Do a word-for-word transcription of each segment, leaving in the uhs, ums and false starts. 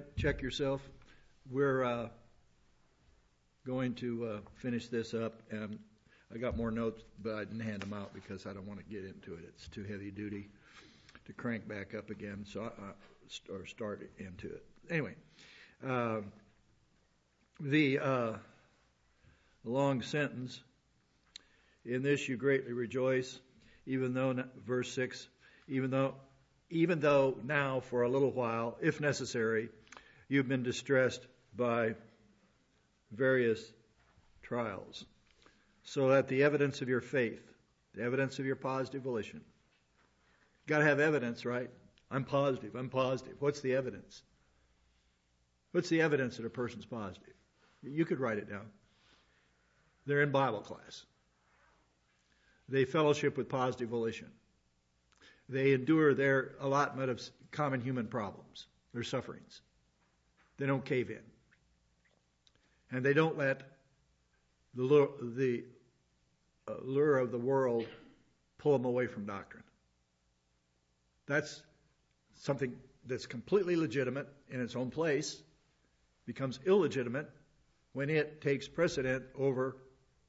ahead, check yourself. We're uh, going to uh, finish this up, and I got more notes, but I didn't hand them out because I don't want to get into it. It's too heavy duty to crank back up again, so I, I or start into it. Anyway, uh, the uh, long sentence, in this you greatly rejoice, even though, verse six, even though, even though now for a little while, if necessary, you've been distressed by various trials, so that the evidence of your faith, the evidence of your positive volition, got to have evidence, right? I'm positive, I'm positive. What's the evidence? What's the evidence that a person's positive? You could write it down. They're in Bible class. They fellowship with positive volition. They endure their allotment of common human problems, their sufferings. They don't cave in. And they don't let the lure, the uh, lure of the world pull them away from doctrine. That's something that's completely legitimate in its own place, becomes illegitimate when it takes precedent over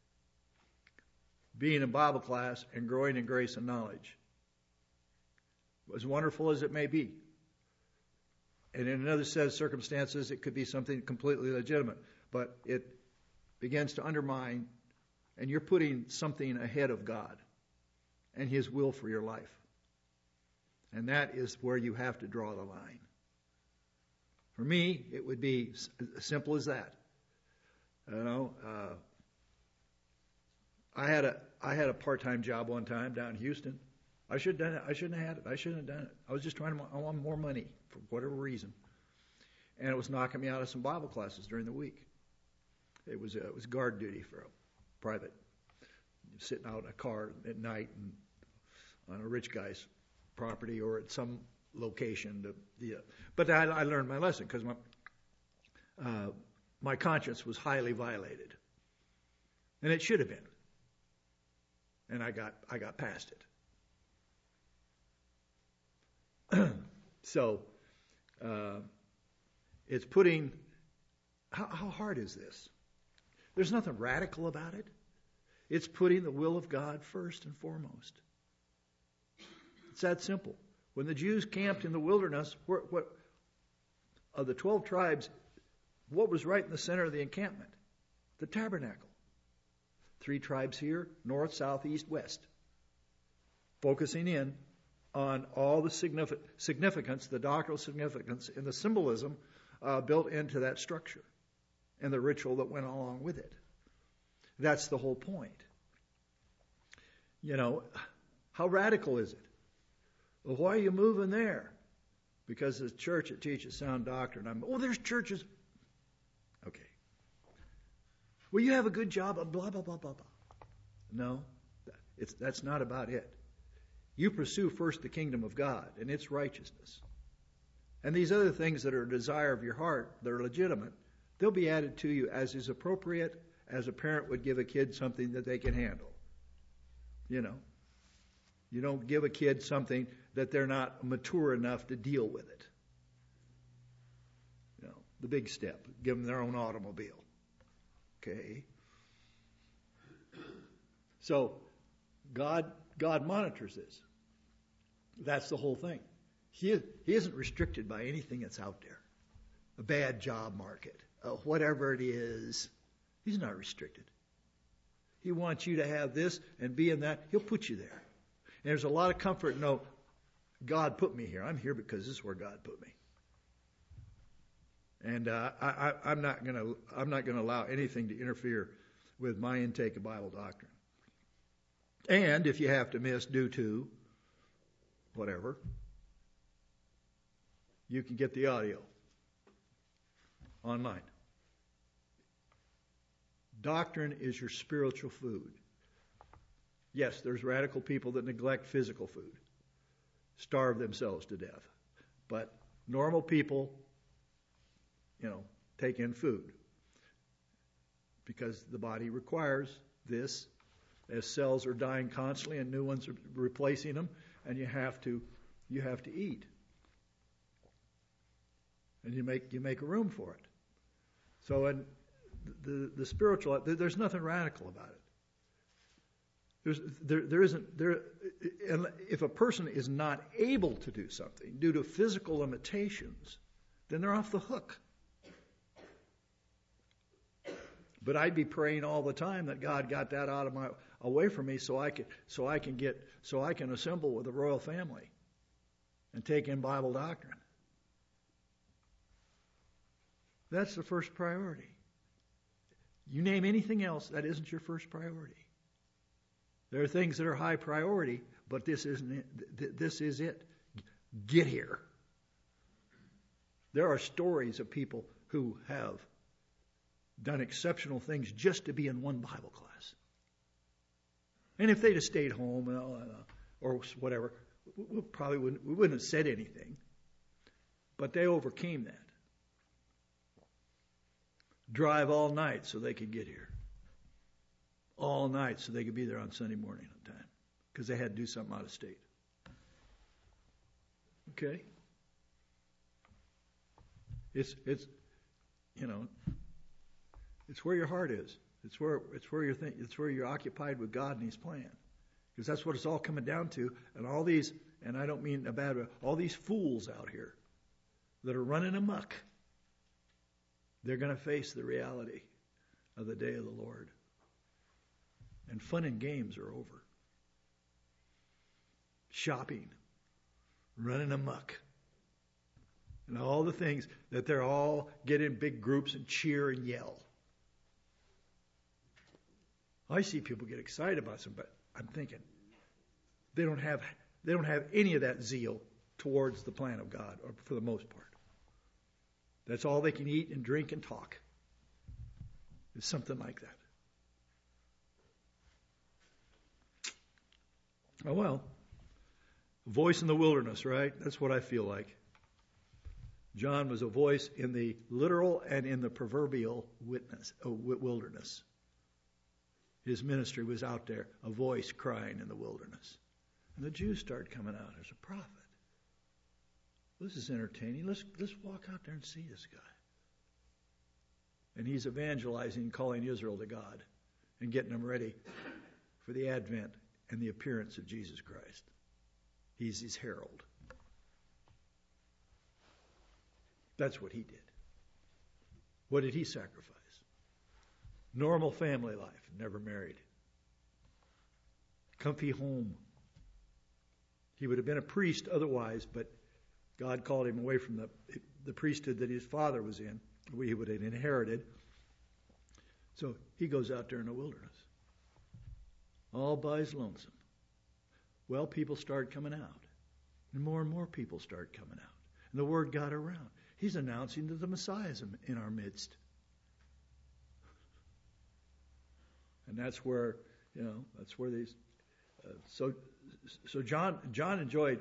being in Bible class and growing in grace and knowledge. As wonderful as it may be. And in another set of circumstances, it could be something completely legitimate. But it begins to undermine, and you're putting something ahead of God and His will for your life. And that is where you have to draw the line. For me, it would be as simple as that. You know, uh, I had a I had a part-time job one time down in Houston. I should have done it. I shouldn't have had it. I shouldn't have done it. I was just trying to. I wanted more money for whatever reason, and it was knocking me out of some Bible classes during the week. It was uh, it was guard duty for a private, sitting out in a car at night and on a rich guy's property or at some location. To, yeah. But I, I learned my lesson because my uh, my conscience was highly violated, and it should have been. And I got I got past it. So uh, it's putting. How, how hard is this? There's nothing radical about it. It's putting the will of God first and foremost. It's that simple. When the Jews camped in the wilderness, what, what of the twelve tribes, what was right in the center of the encampment? The tabernacle. Three tribes here, north, south, east, west. Focusing in on all the significance, the doctrinal significance, and the symbolism uh, built into that structure and the ritual that went along with it. That's the whole point. You know, how radical is it? Well, why are you moving there? Because the church that teaches sound doctrine. I'm, oh, there's churches. Okay. Well, you have a good job, blah, blah, blah, blah, blah. No, it's, that's not about it. You pursue first the kingdom of God and its righteousness. And these other things that are a desire of your heart, that are legitimate, they'll be added to you as is appropriate, as a parent would give a kid something that they can handle. You know, you don't give a kid something that they're not mature enough to deal with it. You know, the big step, give them their own automobile. Okay. So God God monitors this. That's the whole thing. He he isn't restricted by anything that's out there. A bad job market, uh, whatever it is. He's not restricted. He wants you to have this and be in that. He'll put you there. And there's a lot of comfort in know, God put me here. I'm here because this is where God put me. And uh, I, I, I'm not going to I'm not going to allow anything to interfere with my intake of Bible doctrine. And if you have to miss due to whatever, you can get the audio online. Doctrine is your spiritual food. Yes, there's radical people that neglect physical food, starve themselves to death. But normal people, you know, take in food because the body requires this, as cells are dying constantly and new ones are replacing them, and you have to you have to eat. and you make you make room for it. So, in the the spiritual, there's nothing radical about it. There's there there isn't there. And if a person is not able to do something due to physical limitations, then they're off the hook. But I'd be praying all the time that God got that out of my away from me, so I can so I can get so I can assemble with the royal family and take in Bible doctrine. That's the first priority. You name anything else, that isn't your first priority. There are things that are high priority, but this isn't it. This is it. Get here. There are stories of people who have done exceptional things just to be in one Bible class. And if they'd have stayed home or whatever, we probably wouldn't, we wouldn't have said anything. But they overcame that. Drive all night so they could get here. All night so they could be there on Sunday morning on time. Because they had to do something out of state. Okay? It's, it's, you know, it's where your heart is. It's where it's where you're think, it's where you're occupied with God and His plan, because that's what it's all coming down to. And all these, and I don't mean a bad way, all these fools out here that are running amok, they're going to face the reality of the day of the Lord. And fun and games are over. Shopping, running amok, and all the things that they're all get in big groups and cheer and yell. I see people get excited about some, but I'm thinking they don't have they don't have any of that zeal towards the plan of God, or for the most part. That's all they can eat and drink and talk. It's something like that. Oh well, a voice in the wilderness, right? That's what I feel like. John was a voice in the literal and in the proverbial witness, uh, wilderness. His ministry was out there, a voice crying in the wilderness. And the Jews started coming out. There's a prophet. This is entertaining. Let's, let's walk out there and see this guy. And he's evangelizing, calling Israel to God and getting them ready for the advent and the appearance of Jesus Christ. He's his herald. That's what he did. What did he sacrifice? Normal family life, never married. Comfy home. He would have been a priest otherwise, but God called him away from the, the priesthood that his father was in, he would have inherited. So he goes out there in the wilderness, all by his lonesome. Well, people started coming out, and more and more people started coming out, and the word got around. He's announcing that the Messiah is in our midst. And that's where, you know, that's where these. Uh, so, so John John enjoyed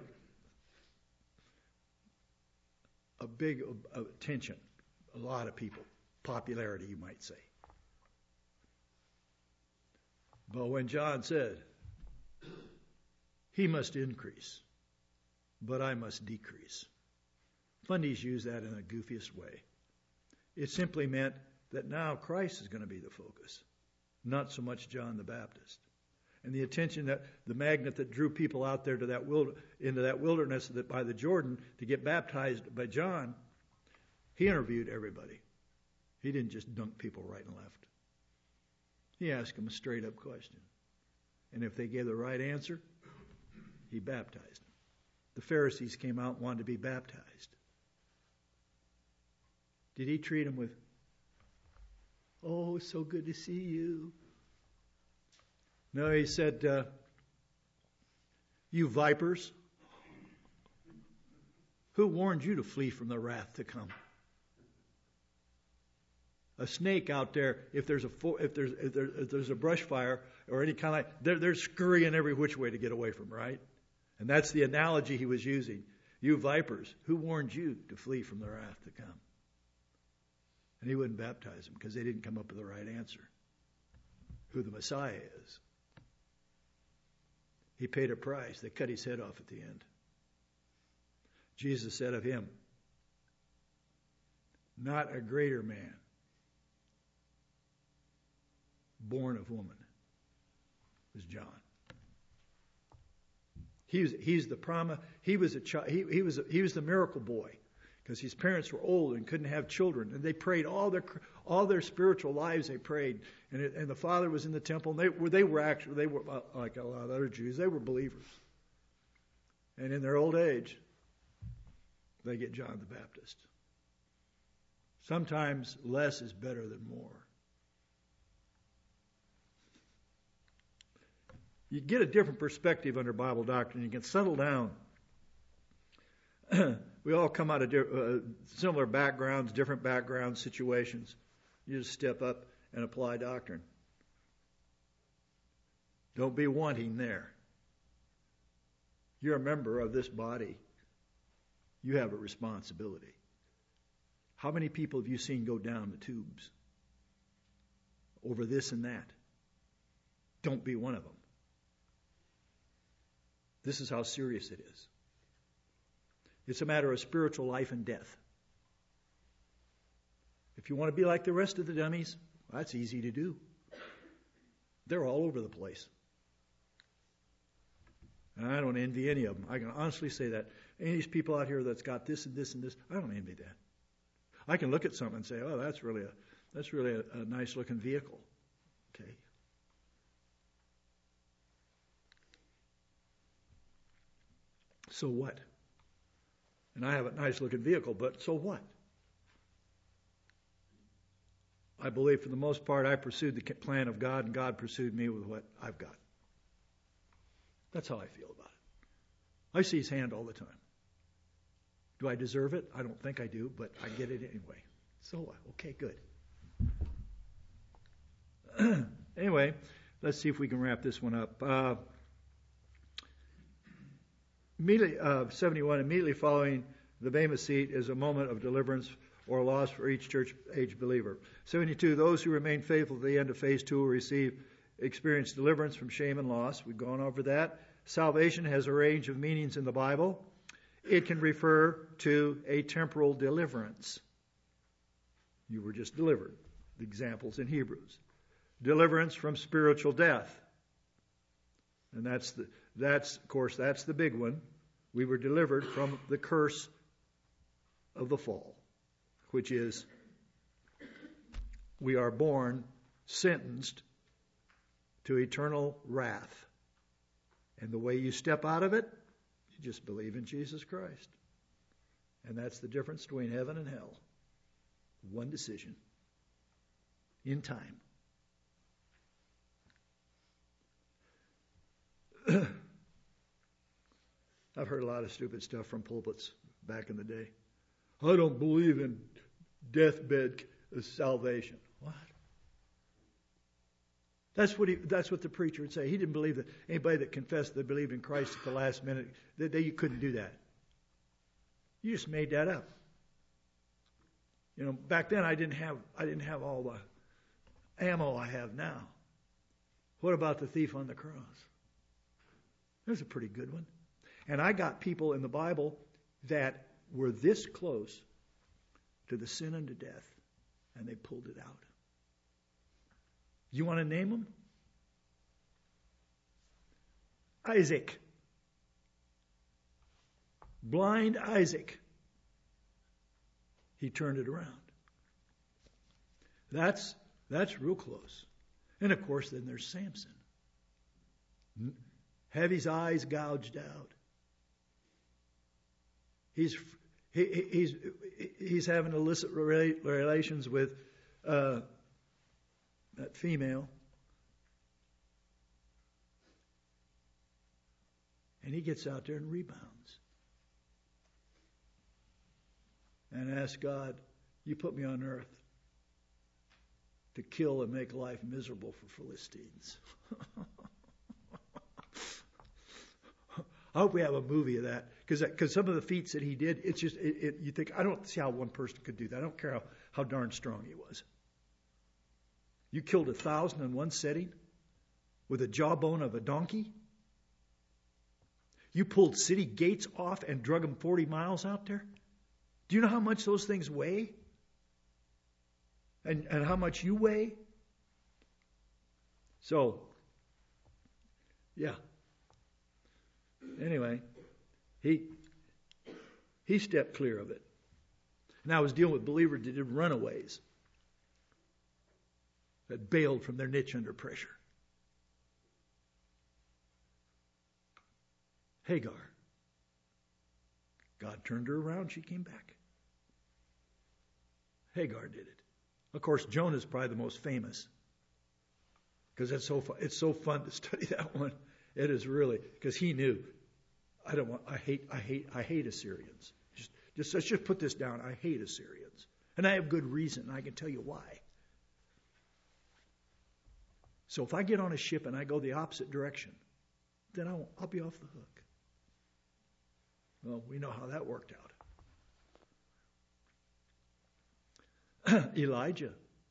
a big uh, attention, a lot of people, popularity, you might say. But when John said, "He must increase, but I must decrease," Fundies use that in the goofiest way. It simply meant that now Christ is going to be the focus, not so much John the Baptist. And the attention that the magnet that drew people out there to that wild, into that wilderness that by the Jordan to get baptized by John, he interviewed everybody. He didn't just dunk people right and left. He asked them a straight up question. And if they gave the right answer, he baptized them. The Pharisees came out and wanted to be baptized. Did he treat them with, "Oh, it's so good to see you"? No, he said, uh, "You vipers, who warned you to flee from the wrath to come?" A snake out there, if there's a if there's if, there, if there's a brush fire or any kind of like, they're, they're scurrying every which way to get away from, right? And that's the analogy he was using. You vipers, who warned you to flee from the wrath to come? And he wouldn't baptize them because they didn't come up with the right answer. Who the Messiah is. He paid a price. They cut his head off at the end. Jesus said of him, not a greater man, born of woman, was John. He was, he's the promise. He was a child. He, he was a, he was the miracle boy, because his parents were old and couldn't have children, and they prayed all their all their spiritual lives. They prayed, and it, and the father was in the temple. And they were they were actually they were uh, like a lot of other Jews. They were believers, and in their old age, they get John the Baptist. Sometimes less is better than more. You get a different perspective under Bible doctrine. You can settle down. We all come out of uh, similar backgrounds, different backgrounds, situations. You just step up and apply doctrine. Don't be wanting there. You're a member of this body. You have a responsibility. How many people have you seen go down the tubes over this and that? Don't be one of them. This is how serious it is. It's a matter of spiritual life and death. If you want to be like the rest of the dummies, that's easy to do. They're all over the place. And I don't envy any of them. I can honestly say that. Any of these people out here that's got this and this and this, I don't envy that. I can look at something and say, oh, that's really a that's really a, a nice looking vehicle. Okay. So what? And I have a nice looking vehicle, but so what? I believe for the most part I pursued the plan of God, and God pursued me with what I've got. That's how I feel about it. I see His hand all the time. Do I deserve it? I don't think I do, but I get it anyway. So what? Okay, good. Anyway, let's see if we can wrap this one up. Uh, immediately, uh, seventy-one, immediately following the Bema seat is a moment of deliverance or loss for each church age believer. seventy-two, those who remain faithful to the end of phase two will receive, experience deliverance from shame and loss. We've gone over that. Salvation has a range of meanings in the Bible. It can refer to a temporal deliverance. You were just delivered. The examples in Hebrews. Deliverance from spiritual death. And that's the that's of course that's the big one. We were delivered from the curse of the fall, which is we are born sentenced to eternal wrath. And the way you step out of it, you just believe in Jesus Christ. And that's the difference between heaven and hell. One decision. In time. I've heard a lot of stupid stuff from pulpits back in the day. I don't believe in deathbed salvation. What? That's what he, that's what the preacher would say. He didn't believe that anybody that confessed they believed in Christ at the last minute, that they, you couldn't do that. You just made that up. You know, back then I didn't have I didn't have all the ammo I have now. What about the thief on the cross? There's a pretty good one. And I got people in the Bible that were this close to the sin unto death, and they pulled it out. You want to name them? Isaac. Blind Isaac. He turned it around. That's that's real close. And of course, then there's Samson. Have his eyes gouged out. He's he, he's he's having illicit relations with uh, that female, and he gets out there and rebounds and asks God, "You put me on earth to kill and make life miserable for Philistines." I hope we have a movie of that, because because some of the feats that he did, it's just it, it, you think I don't see how one person could do that. I don't care how, how darn strong he was. You killed a thousand in one setting with a jawbone of a donkey. You pulled city gates off and drug them forty miles out there. Do you know how much those things weigh? and, and how much you weigh. So, yeah. Anyway, he he stepped clear of it. And I was dealing with believers that did runaways, that bailed from their niche under pressure. Hagar. God turned her around. She came back. Hagar did it. Of course, Jonah's probably the most famous, because it's so fun, it's so fun to study that one. It is really, because he knew, I don't want, I hate, I hate, I hate Assyrians. Just, just let's just put this down. I hate Assyrians, and I have good reason. I can tell you why. So if I get on a ship and I go the opposite direction, then I'll, I'll be off the hook. Well, we know how that worked out. Elijah.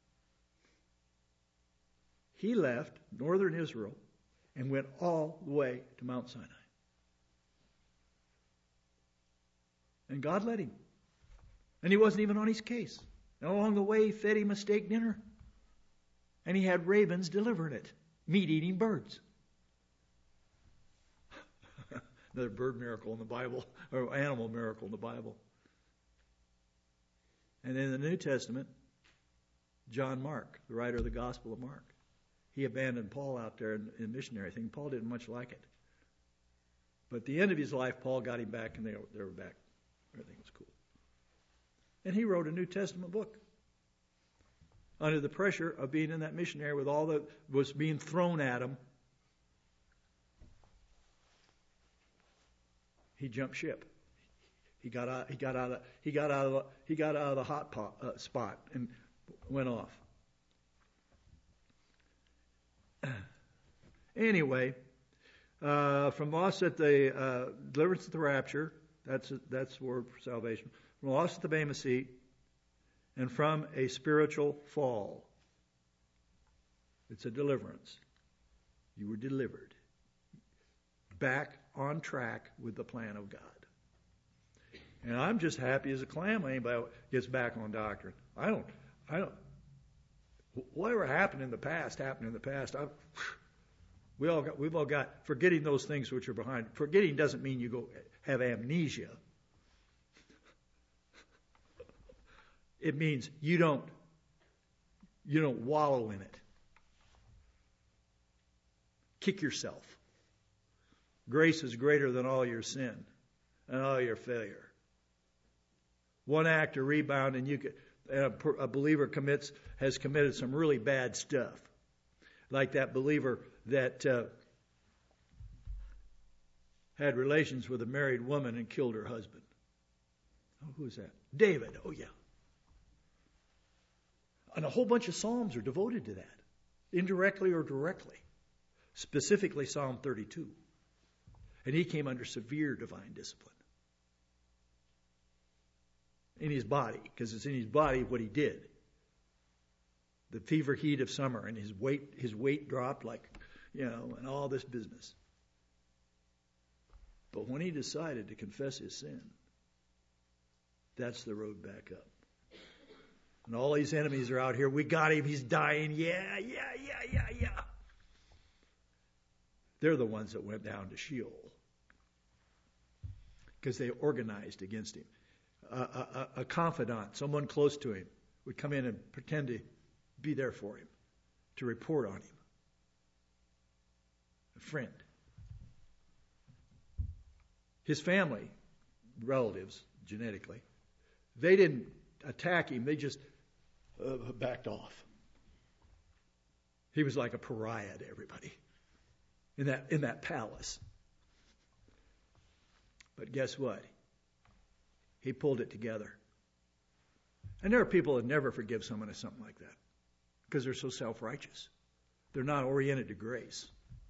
He left northern Israel and went all the way to Mount Sinai. And God led him. And he wasn't even on his case. And along the way, he fed him a steak dinner. And he had ravens delivering it, meat-eating birds. Another bird miracle in the Bible, or animal miracle in the Bible. And in the New Testament, John Mark, the writer of the Gospel of Mark, he abandoned Paul out there in, in missionary thing. Paul didn't much like it. But at the end of his life, Paul got him back, and they, they were back. Everything was cool. And he wrote a New Testament book under the pressure of being in that missionary with all that was being thrown at him. He jumped ship. He got out. He got out of. He got out of. He got out of the hot pot, uh, spot and went off. Anyway, uh, from loss at the uh, deliverance at the rapture. That's a, that's the word for salvation. From loss at the Bema seat, and from a spiritual fall. It's a deliverance. You were delivered. Back on track with the plan of God. And I'm just happy as a clam when anybody gets back on doctrine. I don't, I don't, whatever happened in the past, happened in the past. I, we all got, we've all got, forgetting those things which are behind. Forgetting doesn't mean you go have amnesia. It means you don't, you don't wallow in it. Kick yourself. Grace is greater than all your sin and all your failure. One act of rebound and you could, a, a believer commits has committed some really bad stuff. Like that believer that uh, had relations with a married woman and killed her husband. Oh, who is that? David. Oh, yeah. And a whole bunch of Psalms are devoted to that, indirectly or directly. Specifically Psalm thirty-two. And he came under severe divine discipline. In his body, because it's in his body what he did. The fever heat of summer, and his weight his weight dropped like, you know, and all this business. But when he decided to confess his sin, that's the road back up. And all these enemies are out here. We got him. He's dying. Yeah, yeah, yeah, yeah, yeah. They're the ones that went down to Sheol because they organized against him. A, a, a confidant, someone close to him, would come in and pretend to be there for him, to report on him. A friend. His family, relatives, genetically, they didn't attack him. They just uh, backed off. He was like a pariah to everybody in that in that palace. But guess what? He pulled it together. And there are people that never forgive someone of something like that because they're so self-righteous. They're not oriented to grace.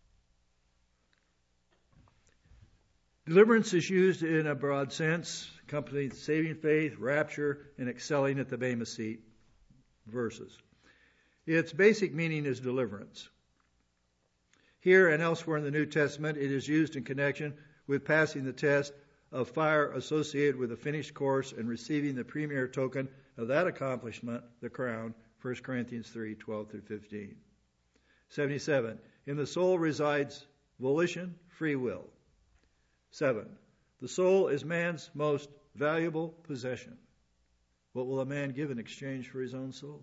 Deliverance is used in a broad sense, accompanying saving faith, rapture, and excelling at the Bema seat verses. Its basic meaning is deliverance. Here and elsewhere in the New Testament, it is used in connection with passing the test of fire associated with a finished course and receiving the premier token of that accomplishment, the crown, First Corinthians three, twelve through fifteen. seventy-seven. In the soul resides volition, free will. Seven. The soul is man's most valuable possession. What will a man give in exchange for his own soul?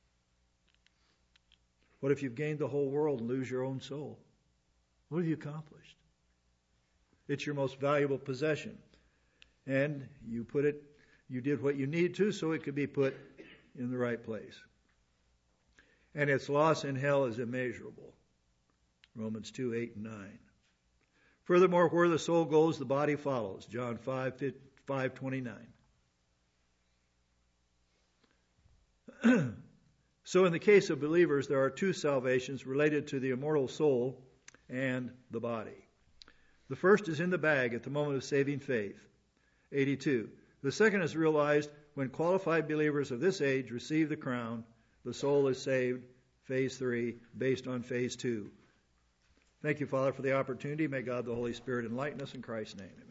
What if you've gained the whole world and lose your own soul? What have you accomplished? It's your most valuable possession. And you put it, you did what you need to so it could be put in the right place. And its loss in hell is immeasurable. Romans two, eight, and nine. Furthermore, where the soul goes, the body follows. John five, twenty-nine. So in the case of believers, there are two salvations related to the immortal soul and the body. The first is in the bag at the moment of saving faith. eighty-two. The second is realized when qualified believers of this age receive the crown. The soul is saved, phase three, based on phase two. Thank you, Father, for the opportunity. May God the Holy Spirit enlighten us in Christ's name. Amen.